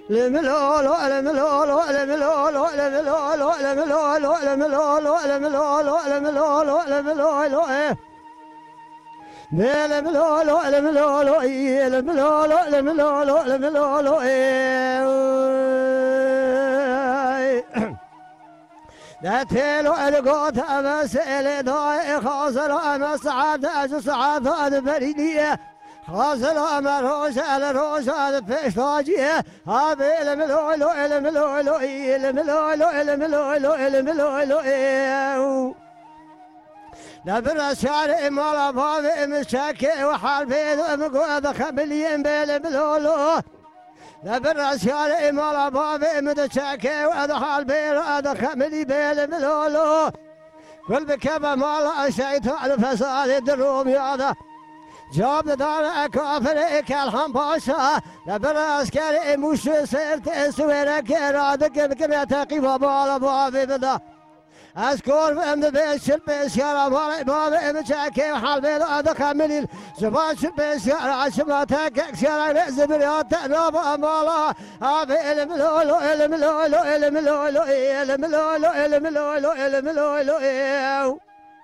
الملولو الملولو الملولو الملولو الملولو الملولو الملولو الملولو الملولو الملولو الملولو الملولو الملولو الملولو لا تلو القوت أمسئل ضاي خاصل أمس عاد أجس عاد هذا بريدية خاصل أمر روش على روش هذا فشتاجية هذا الملولو الملولو الملولو الملولو الملولو نبر الشارع مالا بابي مشاكي وحالفين ومقوذ خبليين بالملولو نبر الشارع مالا بابي مشاكي وأدخل بير أدخل بالملولو كل بكبه مالا الشيطان فساد الدروم ياذا جاب دار كافر كالهم باشا نبر عسكري مش سرت سويرك رادك بكم تقيب بالا بابي بدا أذكر بأمد بيشر بيشر مالي بابي مشاكي وحال بيلو أدخل مني زبان شر بيشر عشماتك شر زبريات نابا مالا هابي الملولو الملولو الملولو الملولو الملولو الملولو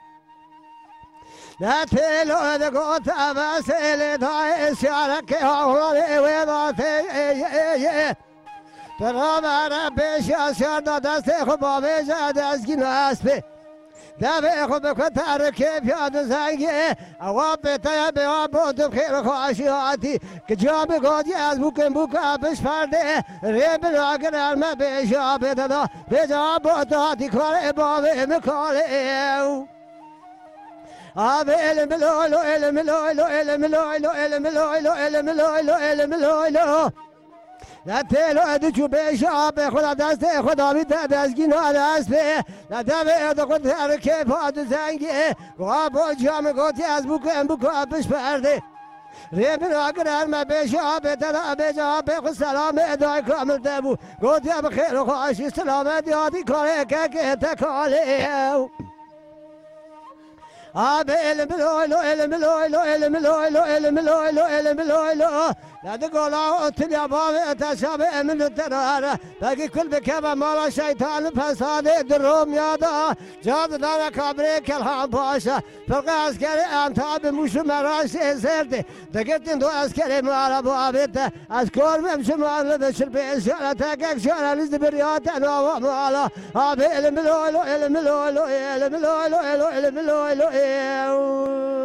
لا تلو ذقوت أباسيلي ضاي شارك هوري ويضاتي ترى ربي شاشر دست خبابي جاد اسكن اسبي دابي خبك تركب يا دزايي اواب تيا بيابود بخير خواشياتي كجاب قودي ازبوك بوك ابش فرده ريب لاغر ما بيشاب ددا بيجاب دادي كار بابي مكالي ابي الملولو الملولو الملولو الملولو الملولو الملولو لا تلو ادچو بشاب خدا دست خدا می دستگین دست به لا دبه خود حرکت پاد زنگی و با جام گوتی از بوک آبش پرده ریب راگر ما بشاب دلا بجاب خود سلام ادای کامل دبو گوتی بخیر خوشی سلامت یادی کاره که تکاله آب الملولو الملولو الملولو الملولو الملولو لا تقول أتني أبابي أتشابه من الترارة باقي كل بكبة مالا شيطان فساد دروم يادا جاد دانا كابريك الهام باشا فرق عسكري أنتاب مش مراش سيرتي دقيتن دو عسكري مالا بابيتا أذكر بمشي مالا بشر بيشارة تاكك شارة لزبريات أنواع مالا آبي الملولو الملولو الملولو الملولو